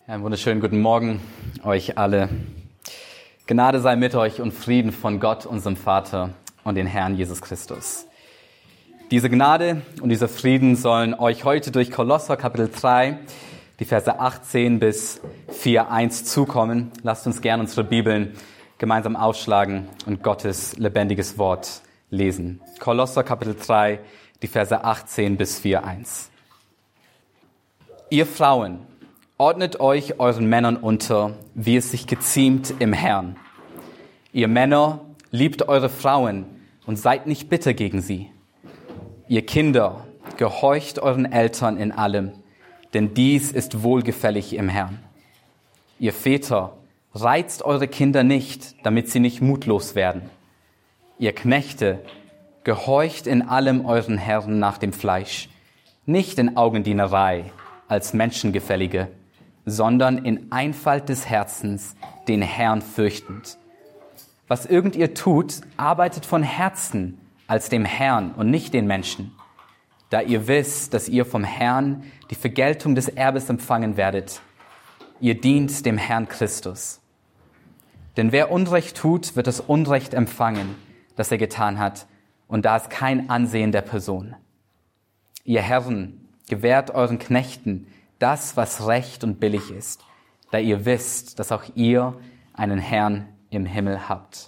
Einen wunderschönen guten Morgen euch alle. Gnade sei mit euch und Frieden von Gott, unserem Vater und den Herrn Jesus Christus. Diese Gnade und dieser Frieden sollen euch heute durch Kolosser Kapitel 3, die Verse 18 bis 4,1 zukommen. Lasst uns gern unsere Bibeln gemeinsam aufschlagen und Gottes lebendiges Wort lesen. Kolosser Kapitel 3, die Verse 18 bis 4,1. Ihr Frauen, ordnet euch euren Männern unter, wie es sich geziemt im Herrn. Ihr Männer, liebt eure Frauen und seid nicht bitter gegen sie. Ihr Kinder, gehorcht euren Eltern in allem, denn dies ist wohlgefällig im Herrn. Ihr Väter, reizt eure Kinder nicht, damit sie nicht mutlos werden. Ihr Knechte, gehorcht in allem euren Herren nach dem Fleisch, nicht in Augendienerei als Menschengefällige, sondern in Einfalt des Herzens, den Herrn fürchtend. Was irgend ihr tut, arbeitet von Herzen als dem Herrn und nicht den Menschen, da ihr wisst, dass ihr vom Herrn die Vergeltung des Erbes empfangen werdet. Ihr dient dem Herrn Christus. Denn wer Unrecht tut, wird das Unrecht empfangen, das er getan hat, und da ist kein Ansehen der Person. Ihr Herren, gewährt euren Knechten das, was recht und billig ist, da ihr wisst, dass auch ihr einen Herrn im Himmel habt.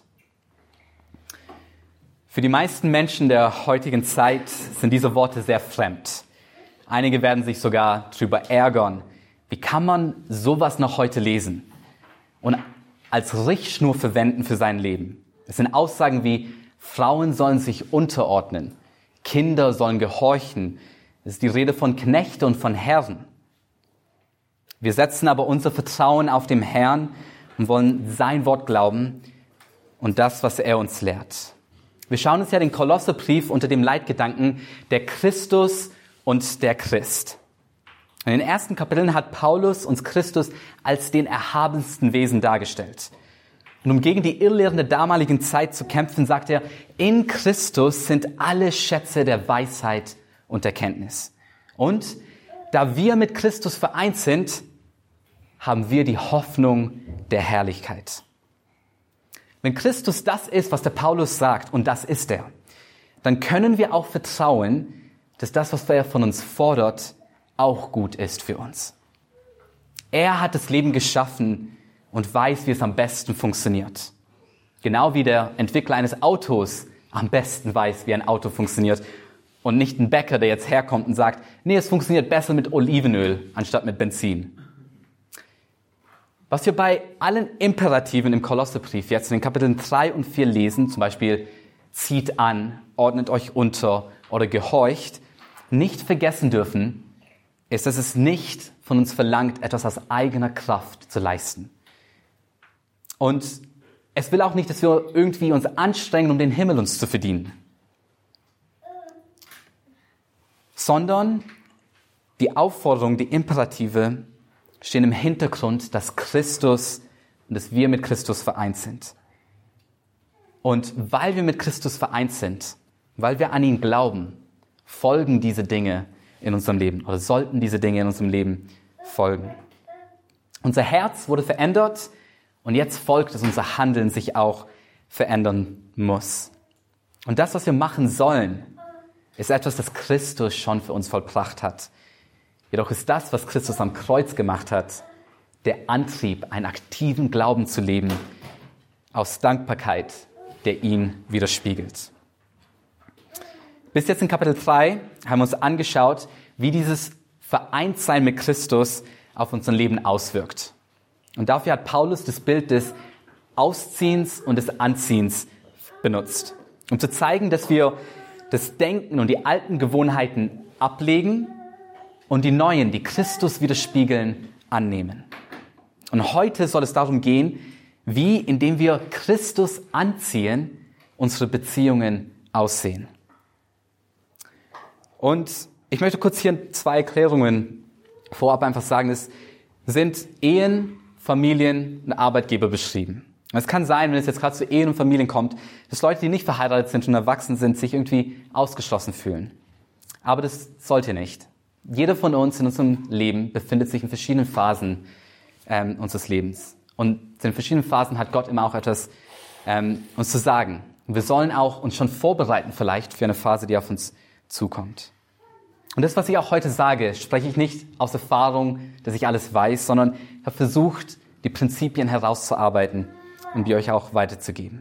Für die meisten Menschen der heutigen Zeit sind diese Worte sehr fremd. Einige werden sich sogar darüber ärgern. Wie kann man sowas noch heute lesen und als Richtschnur verwenden für sein Leben? Es sind Aussagen wie, Frauen sollen sich unterordnen, Kinder sollen gehorchen. Es ist die Rede von Knechte und von Herren. Wir setzen aber unser Vertrauen auf den Herrn und wollen sein Wort glauben und das, was er uns lehrt. Wir schauen uns ja den Kolosserbrief unter dem Leitgedanken der Christus und der Christ. In den ersten Kapiteln hat Paulus uns Christus als den erhabensten Wesen dargestellt. Und um gegen die Irrlehren der damaligen Zeit zu kämpfen, sagt er, in Christus sind alle Schätze der Weisheit und Erkenntnis. Und da wir mit Christus vereint sind, haben wir die Hoffnung der Herrlichkeit. Wenn Christus das ist, was der Paulus sagt, und das ist er, dann können wir auch vertrauen, dass das, was er von uns fordert, auch gut ist für uns. Er hat das Leben geschaffen und weiß, wie es am besten funktioniert. Genau wie der Entwickler eines Autos am besten weiß, wie ein Auto funktioniert. Und nicht ein Bäcker, der jetzt herkommt und sagt, nee, es funktioniert besser mit Olivenöl anstatt mit Benzin. Was wir bei allen Imperativen im Kolosserbrief jetzt in den Kapiteln 3 und 4 lesen, zum Beispiel zieht an, ordnet euch unter oder gehorcht, nicht vergessen dürfen, ist, dass es nicht von uns verlangt, etwas aus eigener Kraft zu leisten. Und es will auch nicht, dass wir irgendwie uns anstrengen, um den Himmel uns zu verdienen. Sondern die Aufforderung, die Imperative stehen im Hintergrund, dass Christus und dass wir mit Christus vereint sind. Und weil wir mit Christus vereint sind, weil wir an ihn glauben, folgen diese Dinge in unserem Leben oder sollten diese Dinge in unserem Leben folgen. Unser Herz wurde verändert und jetzt folgt, dass unser Handeln sich auch verändern muss. Und das, was wir machen sollen, ist etwas, das Christus schon für uns vollbracht hat. Jedoch ist das, was Christus am Kreuz gemacht hat, der Antrieb, einen aktiven Glauben zu leben, aus Dankbarkeit, der ihn widerspiegelt. Bis jetzt in Kapitel 3 haben wir uns angeschaut, wie dieses Vereintsein mit Christus auf unser Leben auswirkt. Und dafür hat Paulus das Bild des Ausziehens und des Anziehens benutzt, um zu zeigen, dass wir das Denken und die alten Gewohnheiten ablegen und die neuen, die Christus widerspiegeln, annehmen. Und heute soll es darum gehen, wie, indem wir Christus anziehen, unsere Beziehungen aussehen. Und ich möchte kurz hier 2 Erklärungen vorab einfach sagen. Es sind Ehen, Familien und Arbeitgeber beschrieben. Es kann sein, wenn es jetzt gerade zu Ehen und Familien kommt, dass Leute, die nicht verheiratet sind und erwachsen sind, sich irgendwie ausgeschlossen fühlen. Aber das sollte nicht. Jeder von uns in unserem Leben befindet sich in verschiedenen Phasen unseres Lebens. Und in den verschiedenen Phasen hat Gott immer auch etwas uns zu sagen. Und wir sollen auch uns schon vorbereiten vielleicht für eine Phase, die auf uns zukommt. Und das, was ich auch heute sage, spreche ich nicht aus Erfahrung, dass ich alles weiß, sondern ich habe versucht, die Prinzipien herauszuarbeiten und die euch auch weiterzugeben.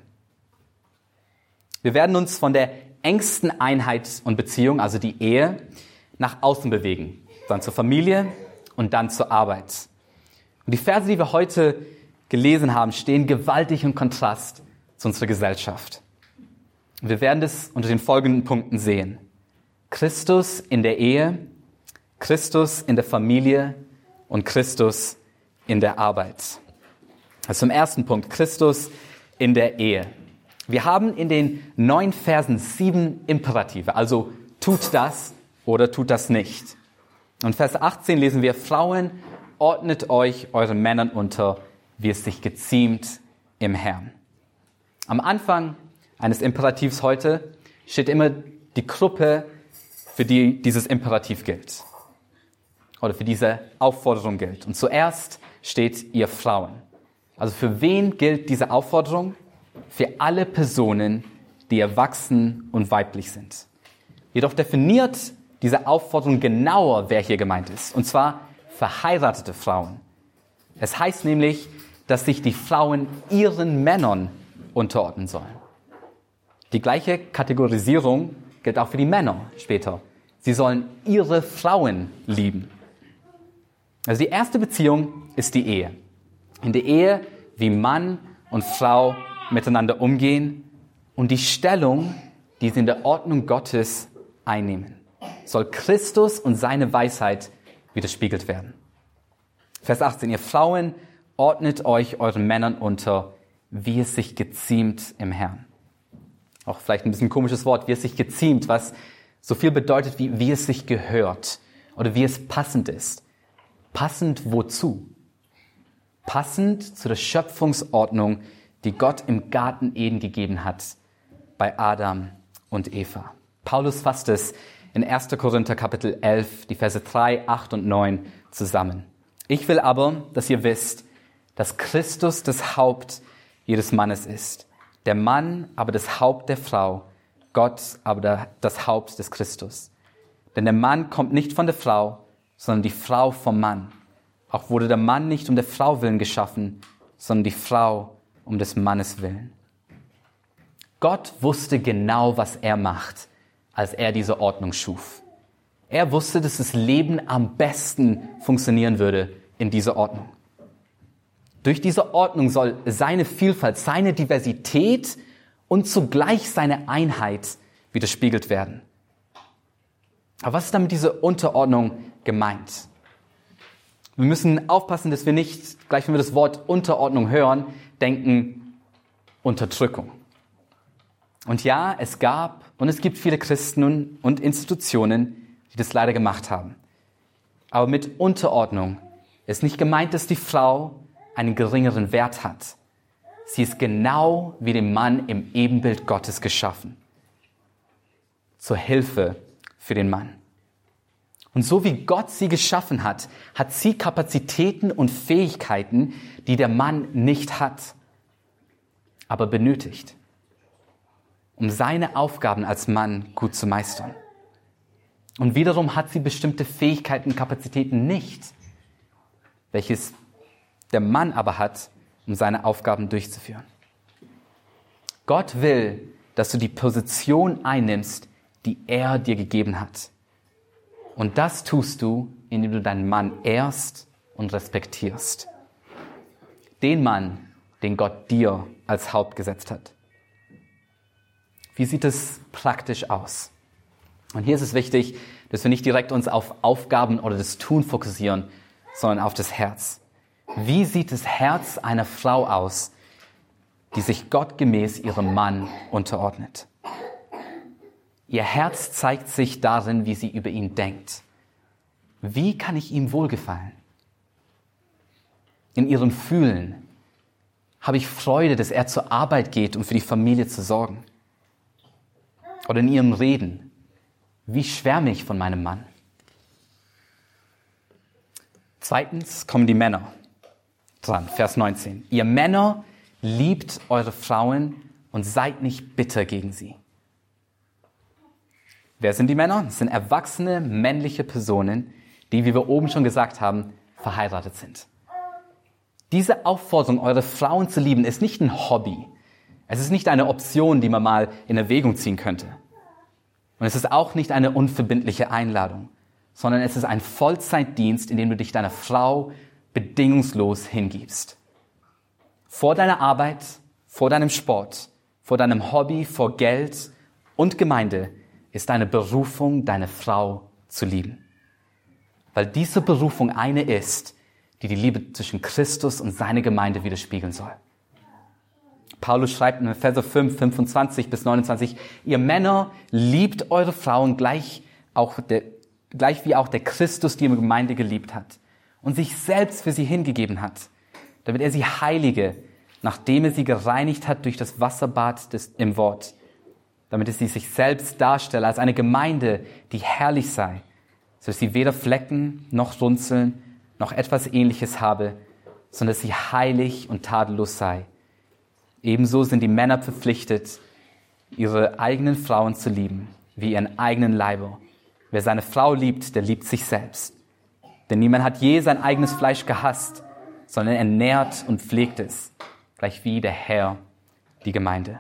Wir werden uns von der engsten Einheit und Beziehung, also die Ehe, nach außen bewegen. Dann zur Familie und dann zur Arbeit. Und die Verse, die wir heute gelesen haben, stehen gewaltig im Kontrast zu unserer Gesellschaft. Und wir werden das unter den folgenden Punkten sehen. Christus in der Ehe, Christus in der Familie und Christus in der Arbeit. Also zum ersten Punkt, Christus in der Ehe. Wir haben in den 9 Versen 7 Imperative, also tut das oder tut das nicht. Und Vers 18 lesen wir, Frauen, ordnet euch euren Männern unter, wie es sich geziemt im Herrn. Am Anfang eines Imperativs heute steht immer die Gruppe, für die dieses Imperativ gilt oder für diese Aufforderung gilt. Und zuerst steht ihr Frauen. Also für wen gilt diese Aufforderung? Für alle Personen, die erwachsen und weiblich sind. Jedoch definiert diese Aufforderung genauer, wer hier gemeint ist. Und zwar verheiratete Frauen. Es heißt nämlich, dass sich die Frauen ihren Männern unterordnen sollen. Die gleiche Kategorisierung gilt auch für die Männer später. Sie sollen ihre Frauen lieben. Also die erste Beziehung ist die Ehe. In der Ehe, wie Mann und Frau miteinander umgehen und die Stellung, die sie in der Ordnung Gottes einnehmen, soll Christus und seine Weisheit widerspiegelt werden. Vers 18, ihr Frauen, ordnet euch euren Männern unter, wie es sich geziemt im Herrn. Auch vielleicht ein bisschen komisches Wort, wie es sich geziemt, was so viel bedeutet wie es sich gehört oder wie es passend ist. Passend wozu? Passend zu der Schöpfungsordnung, die Gott im Garten Eden gegeben hat bei Adam und Eva. Paulus fasst es in 1. Korinther Kapitel 11, die Verse 3, 8 und 9 zusammen. Ich will aber, dass ihr wisst, dass Christus das Haupt jedes Mannes ist. Der Mann aber das Haupt der Frau, Gott aber das Haupt des Christus. Denn der Mann kommt nicht von der Frau, sondern die Frau vom Mann. Auch wurde der Mann nicht um der Frau willen geschaffen, sondern die Frau um des Mannes willen. Gott wusste genau, was er macht, als er diese Ordnung schuf. Er wusste, dass das Leben am besten funktionieren würde in dieser Ordnung. Durch diese Ordnung soll seine Vielfalt, seine Diversität und zugleich seine Einheit widerspiegelt werden. Aber was ist damit diese Unterordnung gemeint? Wir müssen aufpassen, dass wir nicht, gleich wenn wir das Wort Unterordnung hören, denken Unterdrückung. Und ja, es gab und es gibt viele Christen und Institutionen, die das leider gemacht haben. Aber mit Unterordnung ist nicht gemeint, dass die Frau einen geringeren Wert hat. Sie ist genau wie dem Mann im Ebenbild Gottes geschaffen. Zur Hilfe für den Mann. Und so wie Gott sie geschaffen hat, hat sie Kapazitäten und Fähigkeiten, die der Mann nicht hat, aber benötigt, um seine Aufgaben als Mann gut zu meistern. Und wiederum hat sie bestimmte Fähigkeiten und Kapazitäten nicht, welches der Mann aber hat, um seine Aufgaben durchzuführen. Gott will, dass du die Position einnimmst, die er dir gegeben hat. Und das tust du, indem du deinen Mann ehrst und respektierst. Den Mann, den Gott dir als Haupt gesetzt hat. Wie sieht es praktisch aus? Und hier ist es wichtig, dass wir nicht direkt uns auf Aufgaben oder das Tun fokussieren, sondern auf das Herz. Wie sieht das Herz einer Frau aus, die sich gottgemäß ihrem Mann unterordnet? Ihr Herz zeigt sich darin, wie sie über ihn denkt. Wie kann ich ihm wohlgefallen? In ihrem Fühlen habe ich Freude, dass er zur Arbeit geht, um für die Familie zu sorgen. Oder in ihrem Reden. Wie schwärme ich von meinem Mann? Zweitens kommen die Männer. dran. Vers 19. Ihr Männer liebt eure Frauen und seid nicht bitter gegen sie. Wer sind die Männer? Das sind erwachsene männliche Personen, die, wie wir oben schon gesagt haben, verheiratet sind. Diese Aufforderung, eure Frauen zu lieben, ist nicht ein Hobby. Es ist nicht eine Option, die man mal in Erwägung ziehen könnte. Und es ist auch nicht eine unverbindliche Einladung, sondern es ist ein Vollzeitdienst, in dem du dich deiner Frau bedingungslos hingibst. Vor deiner Arbeit, vor deinem Sport, vor deinem Hobby, vor Geld und Gemeinde ist deine Berufung, deine Frau zu lieben. Weil diese Berufung eine ist, die die Liebe zwischen Christus und seine Gemeinde widerspiegeln soll. Paulus schreibt in Epheser 5, 25 bis 29, ihr Männer liebt eure Frauen gleich wie auch der Christus die Gemeinde geliebt hat und sich selbst für sie hingegeben hat, damit er sie heilige, nachdem er sie gereinigt hat durch das Wasserbad im Wort, damit er sie sich selbst darstelle als eine Gemeinde, die herrlich sei, sodass sie weder Flecken noch Runzeln noch etwas Ähnliches habe, sondern dass sie heilig und tadellos sei. Ebenso sind die Männer verpflichtet, ihre eigenen Frauen zu lieben, wie ihren eigenen Leiber. Wer seine Frau liebt, der liebt sich selbst. Denn niemand hat je sein eigenes Fleisch gehasst, sondern er nährt und pflegt es, gleich wie der Herr die Gemeinde.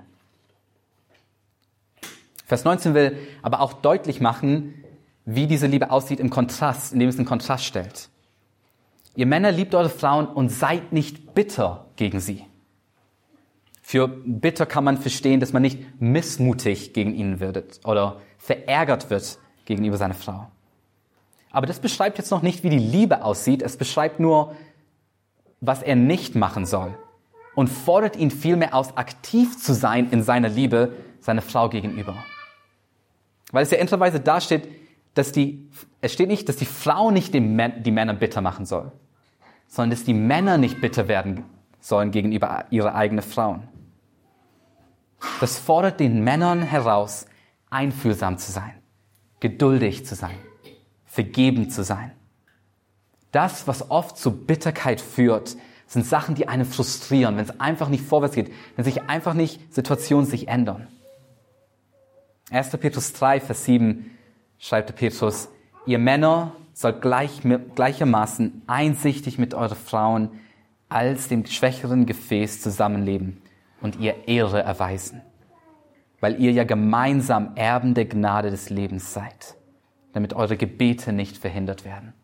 Vers 19 will aber auch deutlich machen, wie diese Liebe aussieht im Kontrast, indem es einen Kontrast stellt. Ihr Männer liebt eure Frauen und seid nicht bitter gegen sie. Für bitter kann man verstehen, dass man nicht missmutig gegen ihn wird oder verärgert wird gegenüber seiner Frau. Aber das beschreibt jetzt noch nicht, wie die Liebe aussieht. Es beschreibt nur, was er nicht machen soll und fordert ihn vielmehr aus, aktiv zu sein in seiner Liebe seiner Frau gegenüber. Weil es ja interessanterweise da steht, es steht nicht, dass die Frau nicht die Männer bitter machen soll, sondern dass die Männer nicht bitter werden sollen gegenüber ihrer eigenen Frauen. Das fordert den Männern heraus, einfühlsam zu sein, geduldig zu sein, vergebend zu sein. Das, was oft zu Bitterkeit führt, sind Sachen, die einen frustrieren, wenn es einfach nicht vorwärts geht, wenn sich einfach nicht Situationen sich ändern. 1. Petrus 3, Vers 7 schreibt Petrus, ihr Männer sollt gleichermaßen einsichtig mit euren Frauen als dem schwächeren Gefäß zusammenleben und ihr Ehre erweisen, weil ihr ja gemeinsam Erben der Gnade des Lebens seid, damit eure Gebete nicht verhindert werden.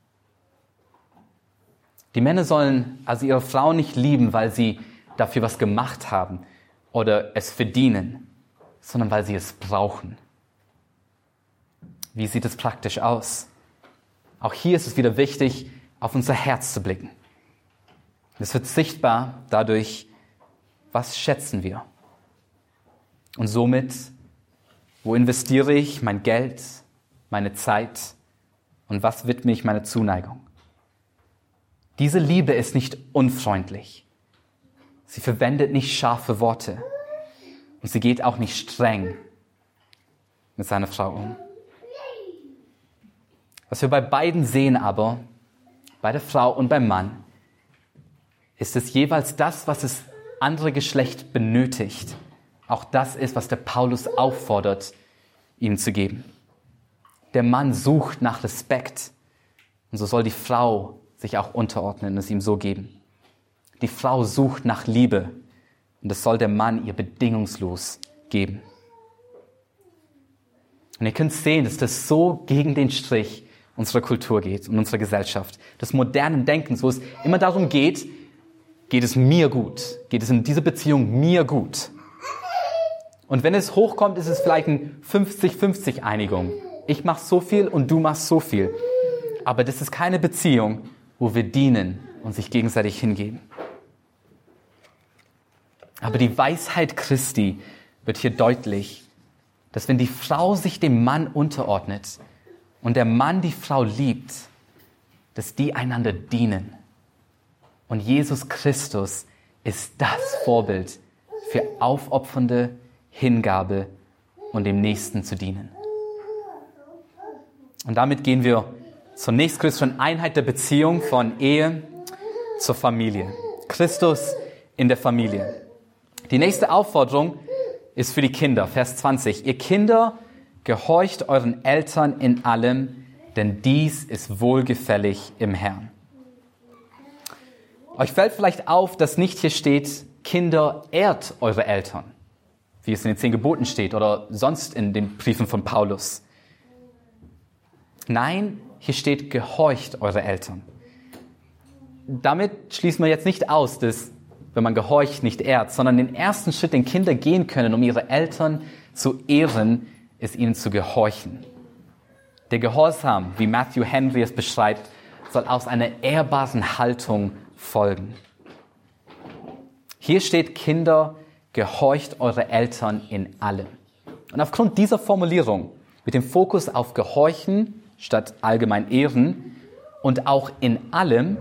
Die Männer sollen also ihre Frauen nicht lieben, weil sie dafür was gemacht haben oder es verdienen, sondern weil sie es brauchen. Wie sieht es praktisch aus? Auch hier ist es wieder wichtig, auf unser Herz zu blicken. Es wird sichtbar dadurch, was schätzen wir? Und somit, wo investiere ich mein Geld, meine Zeit und was widme ich meiner Zuneigung? Diese Liebe ist nicht unfreundlich. Sie verwendet nicht scharfe Worte. Und sie geht auch nicht streng mit seiner Frau um. Was wir bei beiden sehen aber, bei der Frau und beim Mann, ist es jeweils das, was das andere Geschlecht benötigt. Auch das ist, was der Paulus auffordert, ihm zu geben. Der Mann sucht nach Respekt und so soll die Frau sich auch unterordnen und es ihm so geben. Die Frau sucht nach Liebe und das soll der Mann ihr bedingungslos geben. Und ihr könnt sehen, dass das so gegen den Strich unserer Kultur geht und unserer Gesellschaft. Des modernen Denkens, wo es immer darum geht es mir gut? Geht es in dieser Beziehung mir gut? Und wenn es hochkommt, ist es vielleicht eine 50-50 Einigung. Ich mache so viel und du machst so viel. Aber das ist keine Beziehung, wo wir dienen und sich gegenseitig hingeben. Aber die Weisheit Christi wird hier deutlich, dass wenn die Frau sich dem Mann unterordnet und der Mann die Frau liebt, dass die einander dienen. Und Jesus Christus ist das Vorbild für aufopfernde Hingabe und dem Nächsten zu dienen. Und damit gehen wir zur nächstgrößeren Einheit der Beziehung von Ehe zur Familie. Christus in der Familie. Die nächste Aufforderung ist für die Kinder, Vers 20. Ihr Kinder, gehorcht euren Eltern in allem, denn dies ist wohlgefällig im Herrn. Euch fällt vielleicht auf, dass nicht hier steht, Kinder, ehrt eure Eltern, wie es in den 10 Geboten steht oder sonst in den Briefen von Paulus. Nein, hier steht, gehorcht eure Eltern. Damit schließt man jetzt nicht aus, dass, wenn man gehorcht, nicht ehrt, sondern den ersten Schritt, den Kinder gehen können, um ihre Eltern zu ehren, ist ihnen zu gehorchen. Der Gehorsam, wie Matthew Henry es beschreibt, soll aus einer ehrbaren Haltung folgen. Hier steht, Kinder, gehorcht eure Eltern in allem. Und aufgrund dieser Formulierung, mit dem Fokus auf Gehorchen statt allgemein Ehren und auch in allem,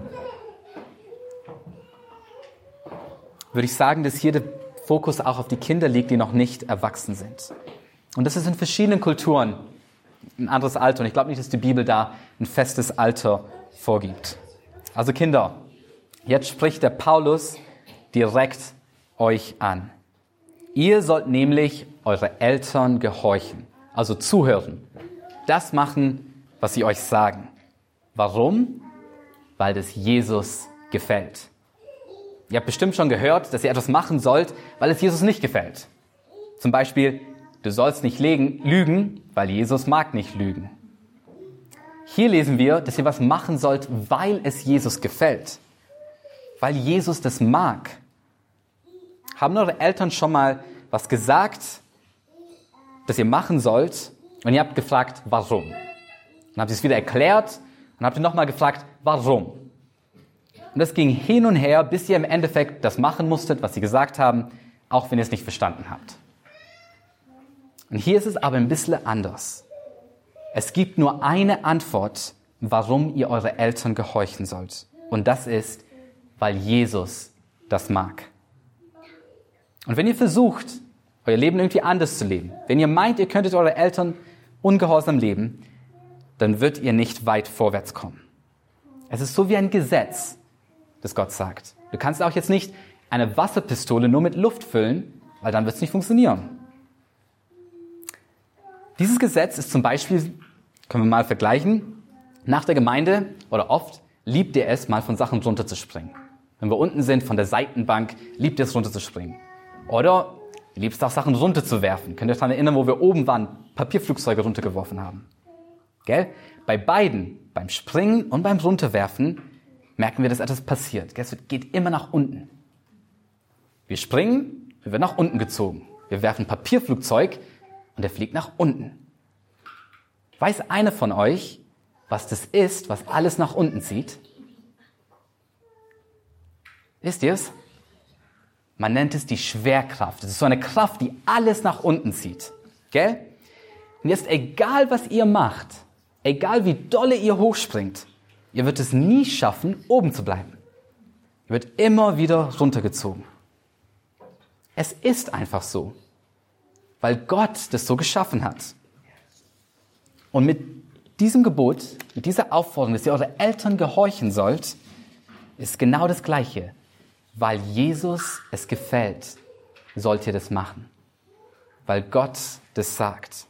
würde ich sagen, dass hier der Fokus auch auf die Kinder liegt, die noch nicht erwachsen sind. Und das ist in verschiedenen Kulturen ein anderes Alter. Und ich glaube nicht, dass die Bibel da ein festes Alter vorgibt. Also Kinder, jetzt spricht der Paulus direkt euch an. Ihr sollt nämlich eure Eltern gehorchen, also zuhören. Das machen, was sie euch sagen. Warum? Weil das Jesus gefällt. Ihr habt bestimmt schon gehört, dass ihr etwas machen sollt, weil es Jesus nicht gefällt. Zum Beispiel, du sollst nicht lügen, weil Jesus mag nicht lügen. Hier lesen wir, dass ihr was machen sollt, weil es Jesus gefällt. Weil Jesus das mag. Haben eure Eltern schon mal was gesagt, das ihr machen sollt, und ihr habt gefragt, warum? Dann habt ihr es wieder erklärt und habt ihr nochmal gefragt, warum? Und das ging hin und her, bis ihr im Endeffekt das machen musstet, was sie gesagt haben, auch wenn ihr es nicht verstanden habt. Und hier ist es aber ein bisschen anders. Es gibt nur eine Antwort, warum ihr eure Eltern gehorchen sollt. Und das ist, weil Jesus das mag. Und wenn ihr versucht, euer Leben irgendwie anders zu leben, wenn ihr meint, ihr könntet eure Eltern ungehorsam leben, dann wird ihr nicht weit vorwärts kommen. Es ist so wie ein Gesetz, das Gott sagt. Du kannst auch jetzt nicht eine Wasserpistole nur mit Luft füllen, weil dann wird es nicht funktionieren. Dieses Gesetz ist zum Beispiel, können wir mal vergleichen, nach der Gemeinde oder oft liebt ihr es, mal von Sachen runterzuspringen. Wenn wir unten sind, von der Seitenbank, liebt ihr es runterzuspringen. Oder ihr liebt es auch, Sachen runterzuwerfen. Könnt ihr euch daran erinnern, wo wir oben waren, Papierflugzeuge runtergeworfen haben? Gell? Bei beiden, beim Springen und beim Runterwerfen, merken wir, dass etwas passiert. Es geht immer nach unten. Wir springen, wir werden nach unten gezogen. Wir werfen Papierflugzeug und er fliegt nach unten. Weiß einer von euch, was das ist, was alles nach unten zieht? Wisst ihr es? Man nennt es die Schwerkraft. Es ist so eine Kraft, die alles nach unten zieht. Gell? Und jetzt, egal was ihr macht, egal wie dolle ihr hochspringt, ihr werdet es nie schaffen, oben zu bleiben. Ihr werdet immer wieder runtergezogen. Es ist einfach so, weil Gott das so geschaffen hat. Und mit diesem Gebot, mit dieser Aufforderung, dass ihr eure Eltern gehorchen sollt, ist genau das Gleiche. Weil Jesus es gefällt, sollt ihr das machen. Weil Gott das sagt.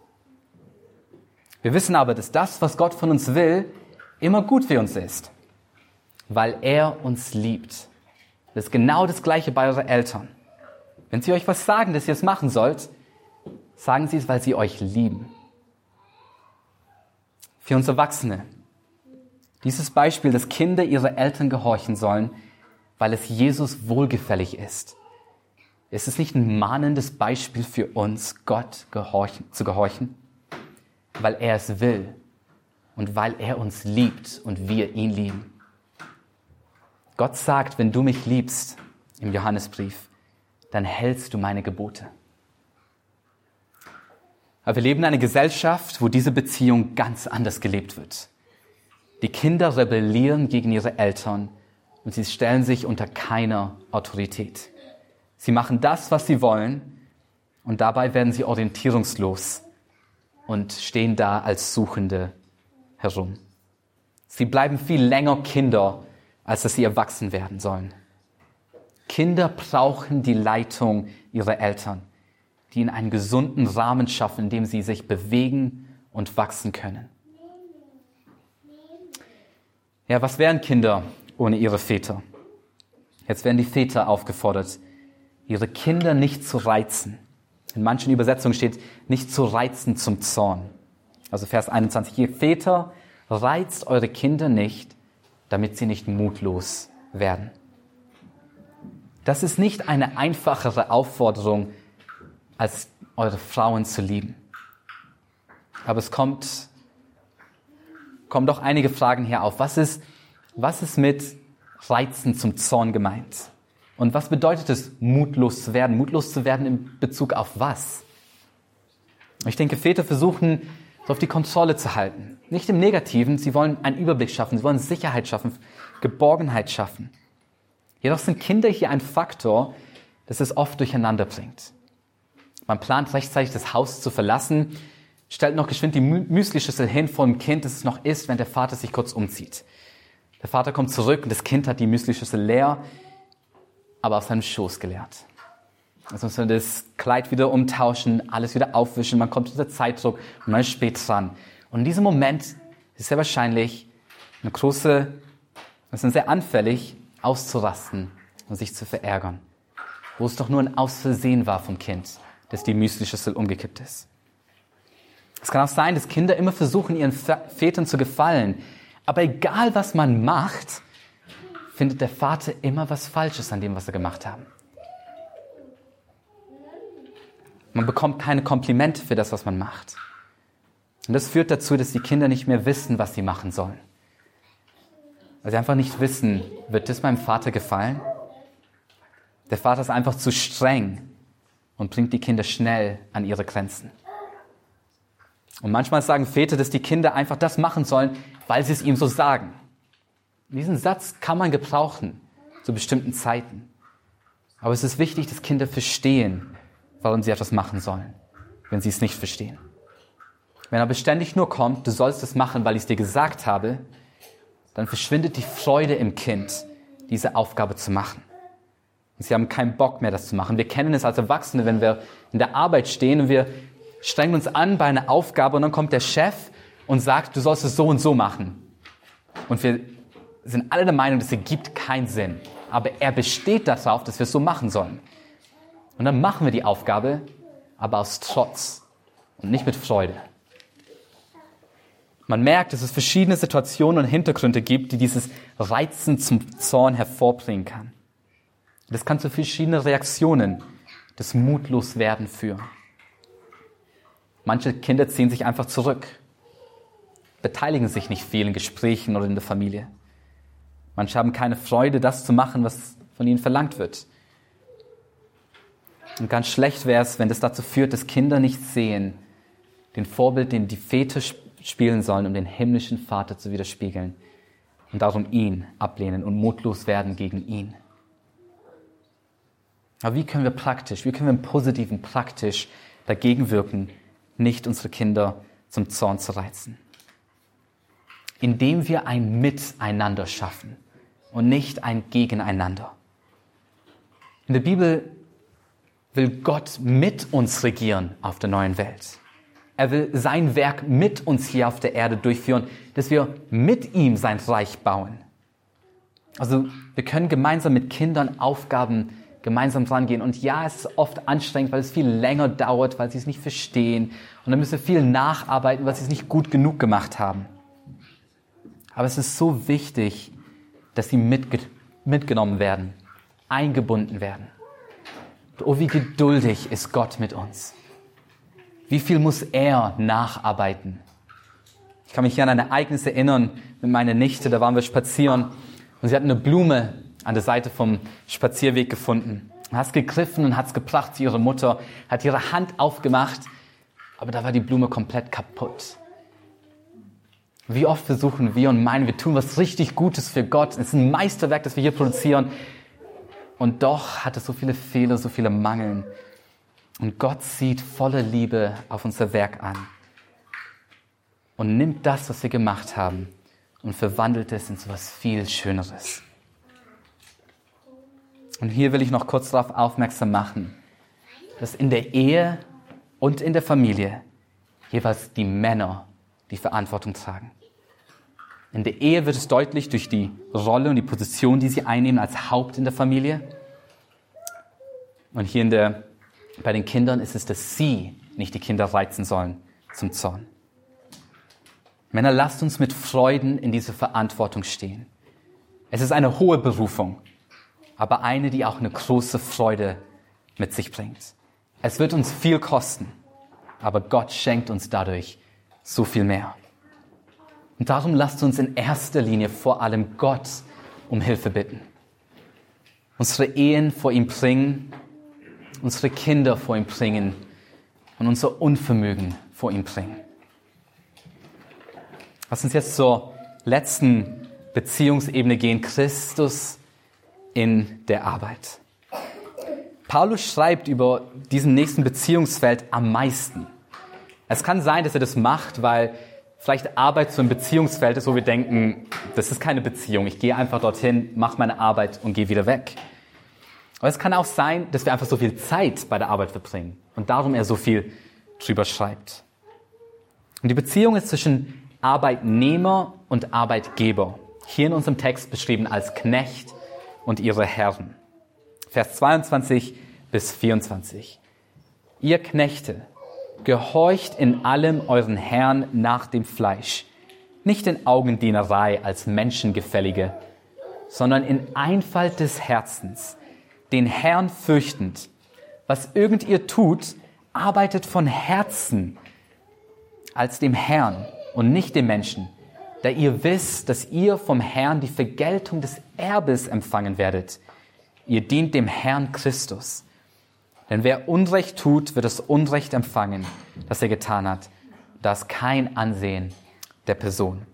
Wir wissen aber, dass das, was Gott von uns will, immer gut für uns ist. Weil er uns liebt. Das ist genau das Gleiche bei euren Eltern. Wenn sie euch was sagen, dass ihr es machen sollt, sagen sie es, weil sie euch lieben. Für uns Erwachsene. Dieses Beispiel, dass Kinder ihre Eltern gehorchen sollen, weil es Jesus wohlgefällig ist. Ist es nicht ein mahnendes Beispiel für uns, Gott zu gehorchen? Weil er es will und weil er uns liebt und wir ihn lieben. Gott sagt, wenn du mich liebst, im Johannesbrief, dann hältst du meine Gebote. Aber wir leben in einer Gesellschaft, wo diese Beziehung ganz anders gelebt wird. Die Kinder rebellieren gegen ihre Eltern und sie stellen sich unter keiner Autorität. Sie machen das, was sie wollen, und dabei werden sie orientierungslos und stehen da als Suchende herum. Sie bleiben viel länger Kinder, als dass sie erwachsen werden sollen. Kinder brauchen die Leitung ihrer Eltern, die ihnen einen gesunden Rahmen schaffen, in dem sie sich bewegen und wachsen können. Ja, was wären Kinder ohne ihre Väter? Jetzt werden die Väter aufgefordert, ihre Kinder nicht zu reizen. In manchen Übersetzungen steht, nicht zu reizen zum Zorn. Also Vers 21, ihr Väter, reizt eure Kinder nicht, damit sie nicht mutlos werden. Das ist nicht eine einfachere Aufforderung, als eure Frauen zu lieben. Aber es kommen doch einige Fragen hier auf. Was ist mit Reizen zum Zorn gemeint? Und was bedeutet es, mutlos zu werden? Mutlos zu werden in Bezug auf was? Ich denke, Väter versuchen, so auf die Kontrolle zu halten. Nicht im Negativen, sie wollen einen Überblick schaffen, sie wollen Sicherheit schaffen, Geborgenheit schaffen. Jedoch sind Kinder hier ein Faktor, das es oft durcheinander bringt. Man plant rechtzeitig das Haus zu verlassen, stellt noch geschwind die Müslischüssel hin vor dem Kind, das es noch isst, wenn der Vater sich kurz umzieht. Der Vater kommt zurück und das Kind hat die Müslischüssel leer, aber auf seinem Schoß geleert. Also muss man das Kleid wieder umtauschen, alles wieder aufwischen, man kommt unter Zeitdruck und man ist spät dran. Und in diesem Moment ist sehr wahrscheinlich sehr anfällig, auszurasten und sich zu verärgern. Wo es doch nur ein Ausversehen war vom Kind, dass die Müslischüssel umgekippt ist. Es kann auch sein, dass Kinder immer versuchen, ihren Vätern zu gefallen. Aber egal, was man macht, findet der Vater immer was Falsches an dem, was er gemacht hat. Man bekommt keine Komplimente für das, was man macht. Und das führt dazu, dass die Kinder nicht mehr wissen, was sie machen sollen. Weil sie einfach nicht wissen, wird das meinem Vater gefallen? Der Vater ist einfach zu streng und bringt die Kinder schnell an ihre Grenzen. Und manchmal sagen Väter, dass die Kinder einfach das machen sollen, weil sie es ihm so sagen. Diesen Satz kann man gebrauchen zu bestimmten Zeiten. Aber es ist wichtig, dass Kinder verstehen, warum sie etwas machen sollen, wenn sie es nicht verstehen. Wenn aber ständig nur kommt, du sollst es machen, weil ich es dir gesagt habe, dann verschwindet die Freude im Kind, diese Aufgabe zu machen. Und sie haben keinen Bock mehr, das zu machen. Wir kennen es als Erwachsene, wenn wir in der Arbeit stehen und wir strengen uns an bei einer Aufgabe und dann kommt der Chef und sagt, du sollst es so und so machen. Und wir sind alle der Meinung, das ergibt keinen Sinn. Aber er besteht darauf, dass wir es so machen sollen. Und dann machen wir die Aufgabe, aber aus Trotz und nicht mit Freude. Man merkt, dass es verschiedene Situationen und Hintergründe gibt, die dieses Reizen zum Zorn hervorbringen kann. Das kann zu verschiedenen Reaktionen des Mutloswerden führen. Manche Kinder ziehen sich einfach zurück, beteiligen sich nicht viel in Gesprächen oder in der Familie. Manche haben keine Freude, das zu machen, was von ihnen verlangt wird. Und ganz schlecht wäre es, wenn das dazu führt, dass Kinder nicht sehen, den Vorbild, den die Väter spielen sollen, um den himmlischen Vater zu widerspiegeln und darum ihn ablehnen und mutlos werden gegen ihn. Aber wie können wir im Positiven praktisch dagegen wirken, nicht unsere Kinder zum Zorn zu reizen? Indem wir ein Miteinander schaffen und nicht ein Gegeneinander. In der Bibel will Gott mit uns regieren auf der neuen Welt. Er will sein Werk mit uns hier auf der Erde durchführen, dass wir mit ihm sein Reich bauen. Also wir können gemeinsam mit Kindern Aufgaben gemeinsam rangehen. Und ja, es ist oft anstrengend, weil es viel länger dauert, weil sie es nicht verstehen. Und dann müssen wir viel nacharbeiten, weil sie es nicht gut genug gemacht haben. Aber es ist so wichtig, dass sie mitgenommen werden, eingebunden werden. Und oh, wie geduldig ist Gott mit uns. Wie viel muss er nacharbeiten? Ich kann mich hier an ein Ereignis erinnern mit meiner Nichte, da waren wir spazieren und sie hat eine Blume an der Seite vom Spazierweg gefunden. Hat es gegriffen und hat es gebracht zu ihrer Mutter, hat ihre Hand aufgemacht, aber da war die Blume komplett kaputt. Wie oft versuchen wir und meinen, wir tun was richtig Gutes für Gott. Es ist ein Meisterwerk, das wir hier produzieren. Und doch hat es so viele Fehler, so viele Mangeln. Und Gott sieht voller Liebe auf unser Werk an und nimmt das, was wir gemacht haben, und verwandelt es in so etwas viel Schöneres. Und hier will ich noch kurz darauf aufmerksam machen, dass in der Ehe und in der Familie jeweils die Männer die Verantwortung tragen. In der Ehe wird es deutlich durch die Rolle und die Position, die sie einnehmen als Haupt in der Familie. Und hier bei den Kindern ist es, dass sie nicht die Kinder reizen sollen zum Zorn. Männer, lasst uns mit Freuden in diese Verantwortung stehen. Es ist eine hohe Berufung, aber eine, die auch eine große Freude mit sich bringt. Es wird uns viel kosten, aber Gott schenkt uns dadurch so viel mehr. Und darum lasst uns in erster Linie vor allem Gott um Hilfe bitten. Unsere Ehen vor ihm bringen, unsere Kinder vor ihm bringen und unser Unvermögen vor ihm bringen. Lass uns jetzt zur letzten Beziehungsebene gehen, Christus in der Arbeit. Paulus schreibt über diesen nächsten Beziehungsfeld am meisten. Es kann sein, dass er das macht, weil vielleicht Arbeit so ein Beziehungsfeld ist, wo wir denken, das ist keine Beziehung. Ich gehe einfach dorthin, mache meine Arbeit und gehe wieder weg. Aber es kann auch sein, dass wir einfach so viel Zeit bei der Arbeit verbringen und darum er so viel drüber schreibt. Und die Beziehung ist zwischen Arbeitnehmer und Arbeitgeber. Hier in unserem Text beschrieben als Knecht und ihre Herren. Vers 22 bis 24. Ihr Knechte, gehorcht in allem euren Herrn nach dem Fleisch, nicht in Augendienerei als Menschengefällige, sondern in Einfalt des Herzens, den Herrn fürchtend. Was irgend ihr tut, arbeitet von Herzen als dem Herrn und nicht dem Menschen, da ihr wisst, dass ihr vom Herrn die Vergeltung des Erbes empfangen werdet. Ihr dient dem Herrn Christus. Denn wer Unrecht tut, wird das Unrecht empfangen, das er getan hat. Da ist kein Ansehen der Person.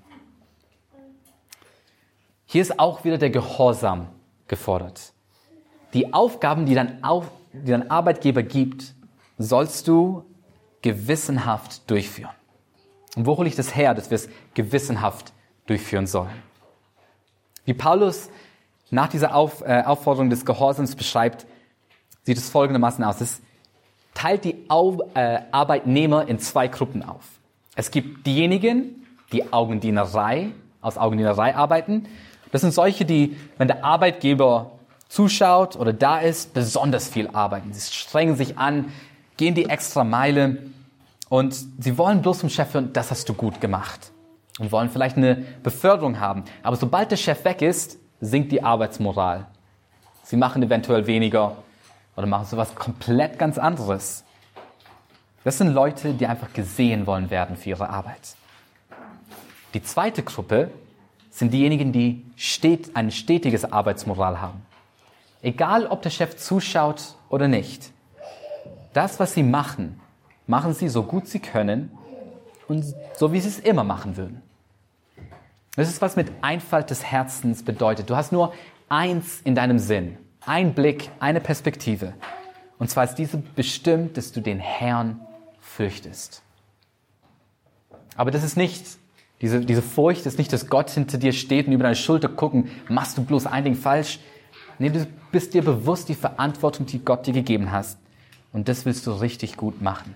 Hier ist auch wieder der Gehorsam gefordert. Die Aufgaben, die dein Arbeitgeber gibt, sollst du gewissenhaft durchführen. Und wo hole ich das her, dass wir es gewissenhaft durchführen sollen? Wie Paulus nach dieser Aufforderung des Gehorsams beschreibt, sieht es folgendermaßen aus. Es teilt die Arbeitnehmer in zwei Gruppen auf. Es gibt diejenigen, die aus Augendienerei arbeiten. Das sind solche, die, wenn der Arbeitgeber zuschaut oder da ist, besonders viel arbeiten. Sie strengen sich an, gehen die extra Meile und sie wollen bloß vom Chef hören, das hast du gut gemacht. Und wollen vielleicht eine Beförderung haben. Aber sobald der Chef weg ist, sinkt die Arbeitsmoral. Sie machen eventuell weniger oder machen sowas komplett ganz anderes. Das sind Leute, die einfach gesehen wollen werden für ihre Arbeit. Die zweite Gruppe sind diejenigen, die ein stetiges Arbeitsmoral haben. Egal, ob der Chef zuschaut oder nicht. Das, was sie machen, machen sie so gut sie können und so, wie sie es immer machen würden. Das ist, was mit Einfalt des Herzens bedeutet. Du hast nur eins in deinem Sinn. Ein Blick, eine Perspektive. Und zwar ist diese bestimmt, dass du den Herrn fürchtest. Aber das ist nicht, diese Furcht ist nicht, dass Gott hinter dir steht und über deine Schulter gucken, machst du bloß ein Ding falsch. Nee, du bist dir bewusst die Verantwortung, die Gott dir gegeben hast. Und das willst du richtig gut machen.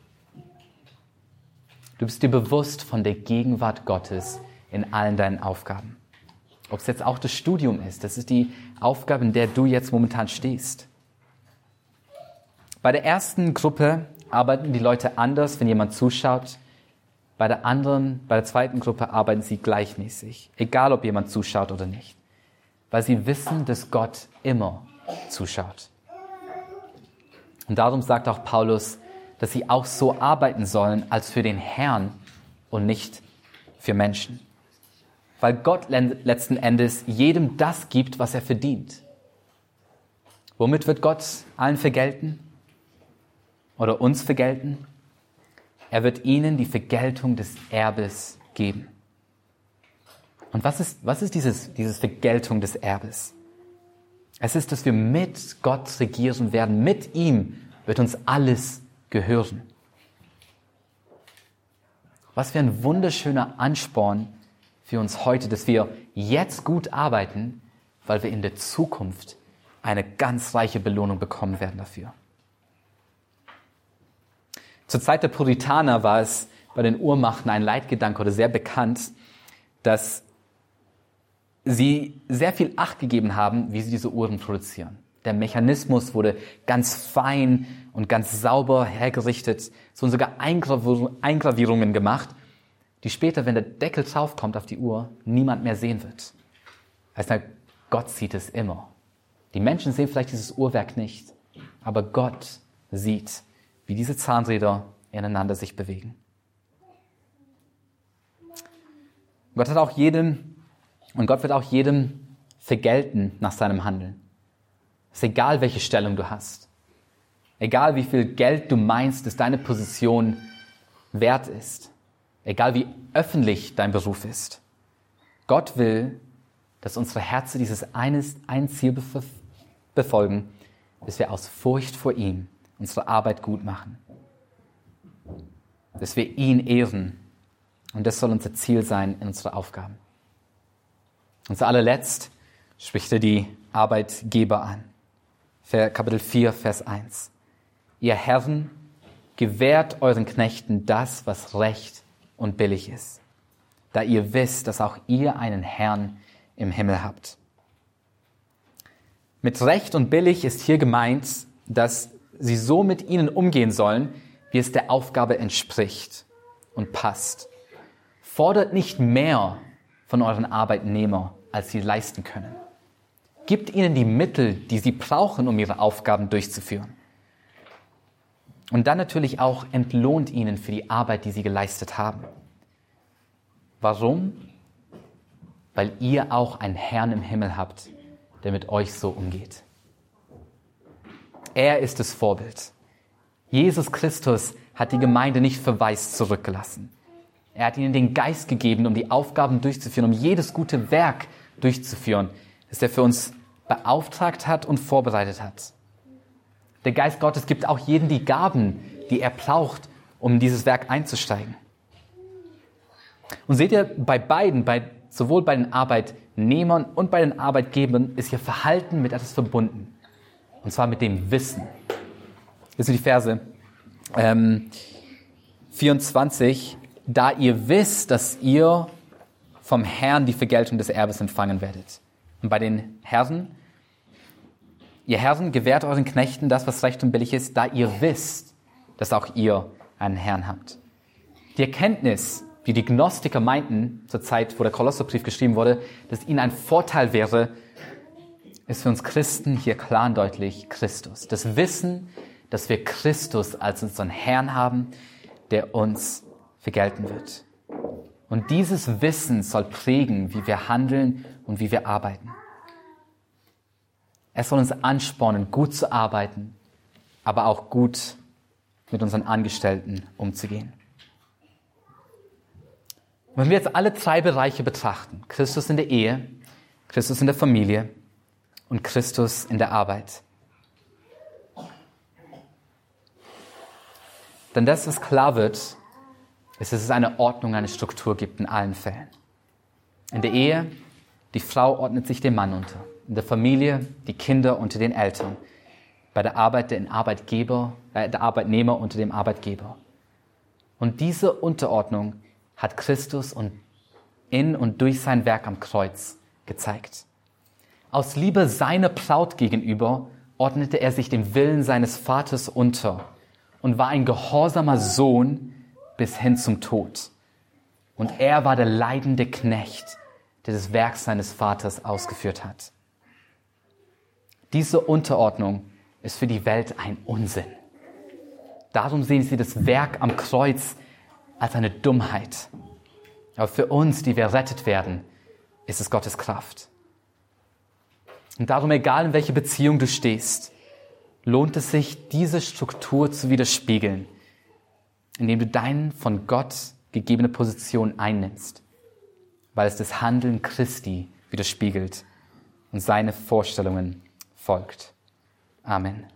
Du bist dir bewusst von der Gegenwart Gottes in allen deinen Aufgaben. Ob es jetzt auch das Studium ist, das ist die Aufgabe, in der du jetzt momentan stehst. Bei der ersten Gruppe arbeiten die Leute anders, wenn jemand zuschaut. Bei der zweiten Gruppe arbeiten sie gleichmäßig, egal ob jemand zuschaut oder nicht. Weil sie wissen, dass Gott immer zuschaut. Und darum sagt auch Paulus, dass sie auch so arbeiten sollen, als für den Herrn und nicht für Menschen. Weil Gott letzten Endes jedem das gibt, was er verdient. Womit wird Gott allen vergelten? Oder uns vergelten? Er wird ihnen die Vergeltung des Erbes geben. Und was ist dieses Vergeltung des Erbes? Es ist, dass wir mit Gott regieren werden. Mit ihm wird uns alles gehören. Was für ein wunderschöner Ansporn für uns heute, dass wir jetzt gut arbeiten, weil wir in der Zukunft eine ganz reiche Belohnung bekommen werden dafür. Zur Zeit der Puritaner war es bei den Uhrmachten ein Leitgedanke oder sehr bekannt, dass sie sehr viel Acht gegeben haben, wie sie diese Uhren produzieren. Der Mechanismus wurde ganz fein und ganz sauber hergerichtet. Es wurden sogar Eingravierungen gemacht, die später, wenn der Deckel draufkommt auf die Uhr, niemand mehr sehen wird. Heißt, Gott sieht es immer. Die Menschen sehen vielleicht dieses Uhrwerk nicht, aber Gott sieht, wie diese Zahnräder ineinander sich bewegen. Gott wird auch jedem vergelten nach seinem Handeln. Es ist egal, welche Stellung du hast. Egal, wie viel Geld du meinst, dass deine Position wert ist. Egal, wie öffentlich dein Beruf ist. Gott will, dass unsere Herzen dieses ein Ziel befolgen, dass wir aus Furcht vor ihm unsere Arbeit gut machen. Dass wir ihn ehren. Und das soll unser Ziel sein in unseren Aufgaben. Und zu allerletzt spricht er die Arbeitgeber an. Kapitel 4, Vers 1. Ihr Herren, gewährt euren Knechten das, was recht und billig ist, da ihr wisst, dass auch ihr einen Herrn im Himmel habt. Mit recht und billig ist hier gemeint, dass sie so mit ihnen umgehen sollen, wie es der Aufgabe entspricht und passt. Fordert nicht mehr von euren Arbeitnehmern, als sie leisten können. Gebt ihnen die Mittel, die sie brauchen, um ihre Aufgaben durchzuführen. Und dann natürlich auch entlohnt ihnen für die Arbeit, die sie geleistet haben. Warum? Weil ihr auch einen Herrn im Himmel habt, der mit euch so umgeht. Er ist das Vorbild. Jesus Christus hat die Gemeinde nicht verwaist zurückgelassen. Er hat ihnen den Geist gegeben, um die Aufgaben durchzuführen, um jedes gute Werk durchzuführen, das er für uns beauftragt hat und vorbereitet hat. Der Geist Gottes gibt auch jedem die Gaben, die er braucht, um in dieses Werk einzusteigen. Und seht ihr, bei beiden, sowohl bei den Arbeitnehmern und bei den Arbeitgebern, ist ihr Verhalten mit etwas verbunden. Und zwar mit dem Wissen. Jetzt sind die Verse 24. Da ihr wisst, dass ihr vom Herrn die Vergeltung des Erbes empfangen werdet. Und bei den Herren, ihr Herren, gewährt euren Knechten das, was recht und billig ist, da ihr wisst, dass auch ihr einen Herrn habt. Die Erkenntnis, wie die Gnostiker meinten, zur Zeit, wo der Kolosserbrief geschrieben wurde, dass ihnen ein Vorteil wäre, ist für uns Christen hier klar und deutlich Christus. Das Wissen, dass wir Christus als unseren Herrn haben, der uns vergelten wird. Und dieses Wissen soll prägen, wie wir handeln und wie wir arbeiten. Es soll uns anspornen, gut zu arbeiten, aber auch gut mit unseren Angestellten umzugehen. Wenn wir jetzt alle drei Bereiche betrachten, Christus in der Ehe, Christus in der Familie und Christus in der Arbeit, dann das, was klar wird, ist, dass es eine Ordnung, eine Struktur gibt in allen Fällen. In der Ehe, die Frau ordnet sich dem Mann unter. In der Familie, die Kinder unter den Eltern. Bei der Arbeit, der Arbeitnehmer unter dem Arbeitgeber. Und diese Unterordnung hat Christus in und durch sein Werk am Kreuz gezeigt. Aus Liebe seiner Braut gegenüber ordnete er sich dem Willen seines Vaters unter und war ein gehorsamer Sohn bis hin zum Tod. Und er war der leidende Knecht, der das Werk seines Vaters ausgeführt hat. Diese Unterordnung ist für die Welt ein Unsinn. Darum sehen sie das Werk am Kreuz als eine Dummheit. Aber für uns, die wir rettet werden, ist es Gottes Kraft. Und darum, egal in welche Beziehung du stehst, lohnt es sich, diese Struktur zu widerspiegeln, indem du deine von Gott gegebene Position einnimmst, weil es das Handeln Christi widerspiegelt und seine Vorstellungen folgt. Amen.